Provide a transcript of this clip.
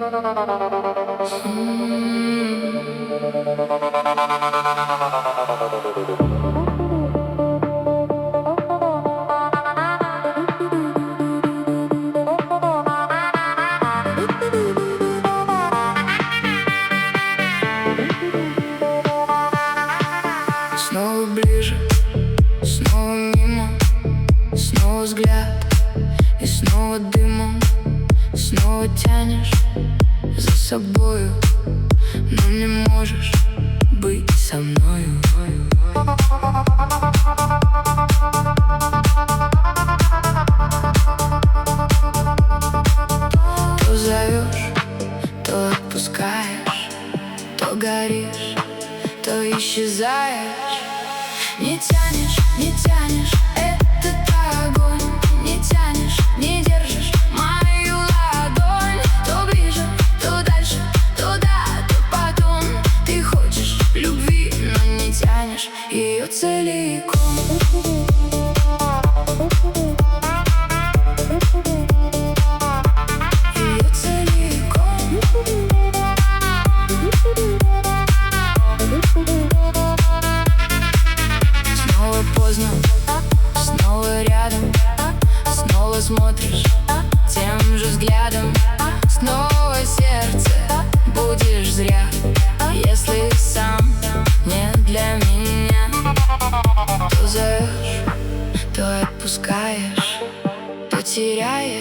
Снова ближе, снова мимо, снова взгляд и снова дымом. Снова тянешь за собою, но не можешь быть со мною. То зовешь, то отпускаешь, то горишь, то исчезаешь. Не тянешь, не тянешь этот огонь, не тянешь, не держишь мою ладонь. То ближе, то дальше, то да, то потом. Ты хочешь любви, но не тянешь ее целиком. Ее целиком. Снова поздно, снова рядом, снова смотришь тем же взглядом. Снова сердце будешь зря, если сам не для меня. То зовешь, то отпускаешь, то теряешь.